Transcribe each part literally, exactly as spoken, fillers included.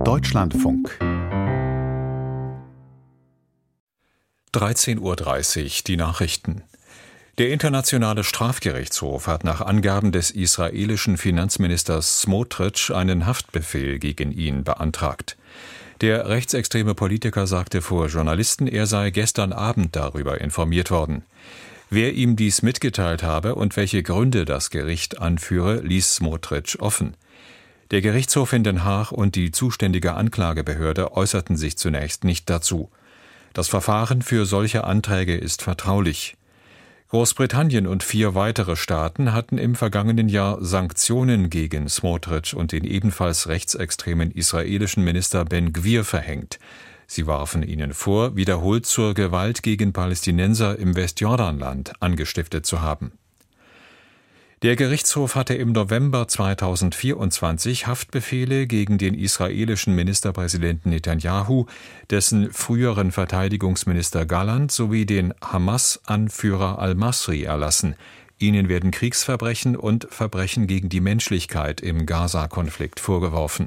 Deutschlandfunk. dreizehn Uhr dreißig, die Nachrichten. Der Internationale Strafgerichtshof hat nach Angaben des israelischen Finanzministers Smotrich einen Haftbefehl gegen ihn beantragt. Der rechtsextreme Politiker sagte vor Journalisten, er sei gestern Abend darüber informiert worden. Wer ihm dies mitgeteilt habe und welche Gründe das Gericht anführe, ließ Smotrich offen. Der Gerichtshof in Den Haag und die zuständige Anklagebehörde äußerten sich zunächst nicht dazu. Das Verfahren für solche Anträge ist vertraulich. Großbritannien und vier weitere Staaten hatten im vergangenen Jahr Sanktionen gegen Smotrich und den ebenfalls rechtsextremen israelischen Minister Ben-Gvir verhängt. Sie warfen ihnen vor, wiederholt zur Gewalt gegen Palästinenser im Westjordanland angestiftet zu haben. Der Gerichtshof hatte im November zweitausendvierundzwanzig Haftbefehle gegen den israelischen Ministerpräsidenten Netanyahu, dessen früheren Verteidigungsminister Gallant sowie den Hamas-Anführer al-Masri erlassen. Ihnen werden Kriegsverbrechen und Verbrechen gegen die Menschlichkeit im Gaza-Konflikt vorgeworfen.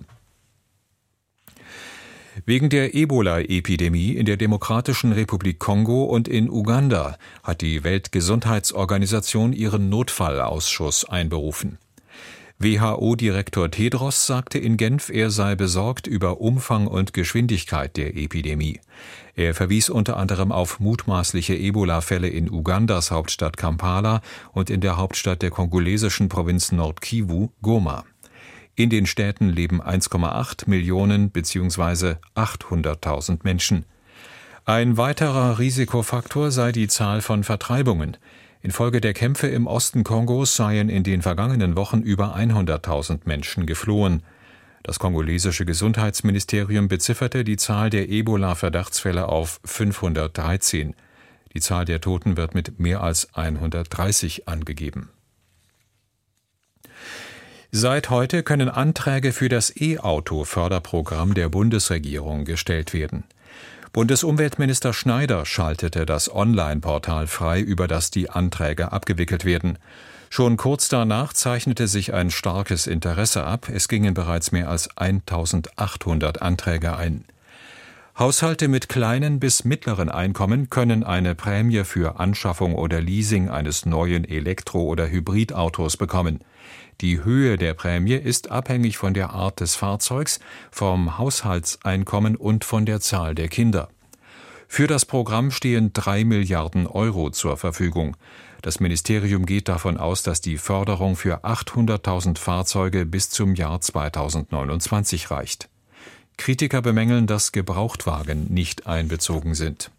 Wegen der Ebola-Epidemie in der Demokratischen Republik Kongo und in Uganda hat die Weltgesundheitsorganisation ihren Notfallausschuss einberufen. W H O-Direktor Tedros sagte in Genf, er sei besorgt über Umfang und Geschwindigkeit der Epidemie. Er verwies unter anderem auf mutmaßliche Ebola-Fälle in Ugandas Hauptstadt Kampala und in der Hauptstadt der kongolesischen Provinz Nord-Kivu, Goma. In den Städten leben eins Komma acht Millionen bzw. achthunderttausend Menschen. Ein weiterer Risikofaktor sei die Zahl von Vertreibungen. Infolge der Kämpfe im Osten Kongos seien in den vergangenen Wochen über hunderttausend Menschen geflohen. Das kongolesische Gesundheitsministerium bezifferte die Zahl der Ebola-Verdachtsfälle auf fünfhundertdreizehn. Die Zahl der Toten wird mit mehr als hundertdreißig angegeben. Seit heute können Anträge für das E-Auto-Förderprogramm der Bundesregierung gestellt werden. Bundesumweltminister Schneider schaltete das Online-Portal frei, über das die Anträge abgewickelt werden. Schon kurz danach zeichnete sich ein starkes Interesse ab. Es gingen bereits mehr als eintausendachthundert Anträge ein. Haushalte mit kleinen bis mittleren Einkommen können eine Prämie für Anschaffung oder Leasing eines neuen Elektro- oder Hybridautos bekommen. Die Höhe der Prämie ist abhängig von der Art des Fahrzeugs, vom Haushaltseinkommen und von der Zahl der Kinder. Für das Programm stehen drei Milliarden Euro zur Verfügung. Das Ministerium geht davon aus, dass die Förderung für achthunderttausend Fahrzeuge bis zum Jahr zweitausendneunundzwanzig reicht. Kritiker bemängeln, dass Gebrauchtwagen nicht einbezogen sind.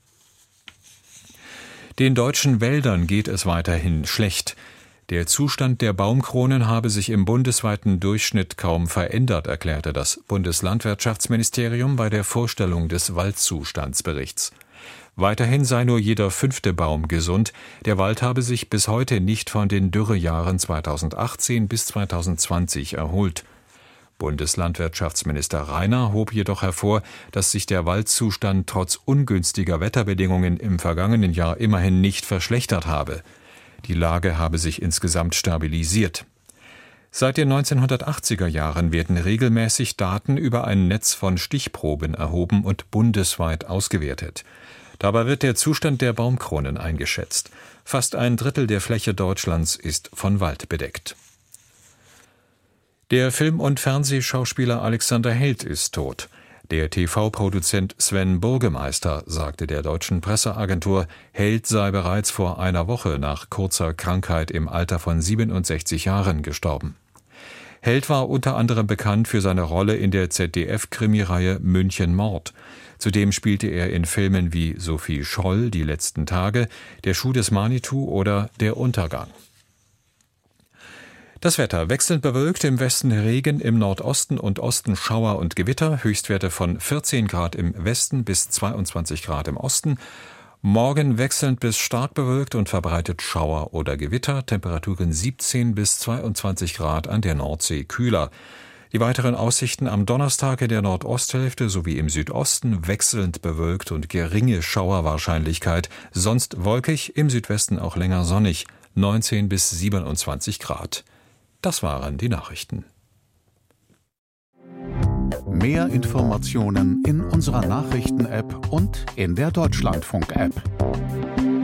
Den deutschen Wäldern geht es weiterhin schlecht. Der Zustand der Baumkronen habe sich im bundesweiten Durchschnitt kaum verändert, erklärte das Bundeslandwirtschaftsministerium bei der Vorstellung des Waldzustandsberichts. Weiterhin sei nur jeder fünfte Baum gesund. Der Wald habe sich bis heute nicht von den Dürrejahren zweitausendachtzehn bis zweitausendzwanzig erholt. Bundeslandwirtschaftsminister Rainer hob jedoch hervor, dass sich der Waldzustand trotz ungünstiger Wetterbedingungen im vergangenen Jahr immerhin nicht verschlechtert habe. Die Lage habe sich insgesamt stabilisiert. Seit den neunzehnhundertachtziger Jahren werden regelmäßig Daten über ein Netz von Stichproben erhoben und bundesweit ausgewertet. Dabei wird der Zustand der Baumkronen eingeschätzt. Fast ein Drittel der Fläche Deutschlands ist von Wald bedeckt. Der Film- und Fernsehschauspieler Alexander Held ist tot. Der T V-Produzent Sven Burgemeister sagte der deutschen Presseagentur, Held sei bereits vor einer Woche nach kurzer Krankheit im Alter von siebenundsechzig Jahren gestorben. Held war unter anderem bekannt für seine Rolle in der Z D F-Krimireihe München Mord. Zudem spielte er in Filmen wie Sophie Scholl, Die letzten Tage, Der Schuh des Manitou oder Der Untergang. Das Wetter wechselnd bewölkt, im Westen Regen, im Nordosten und Osten Schauer und Gewitter, Höchstwerte von vierzehn Grad im Westen bis zweiundzwanzig Grad im Osten. Morgen wechselnd bis stark bewölkt und verbreitet Schauer oder Gewitter, Temperaturen siebzehn bis zweiundzwanzig Grad, an der Nordsee kühler. Die weiteren Aussichten am Donnerstag in der Nordosthälfte sowie im Südosten wechselnd bewölkt und geringe Schauerwahrscheinlichkeit, sonst wolkig, im Südwesten auch länger sonnig, neunzehn bis siebenundzwanzig Grad. Das waren die Nachrichten. Mehr Informationen in unserer Nachrichten-App und in der Deutschlandfunk-App.